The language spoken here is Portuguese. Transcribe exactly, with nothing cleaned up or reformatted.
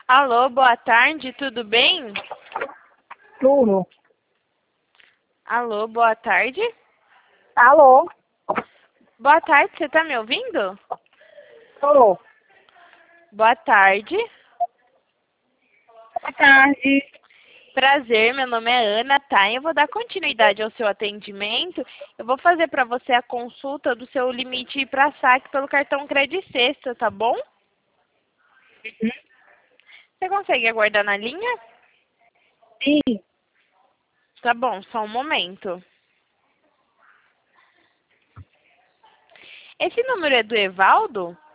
Alô, boa tarde, tudo bem? Tudo. Alô, boa tarde. Alô? Boa tarde, você tá me ouvindo? Alô? Boa tarde. Boa tarde. Prazer, meu nome é Ana, tá? Eu vou dar continuidade ao seu atendimento. Eu vou fazer para você a consulta do seu limite para saque pelo cartão Crédito Sexta, tá bom? Uhum. Você consegue aguardar na linha? Sim. Tá bom, só um momento. Esse número é do Evaldo?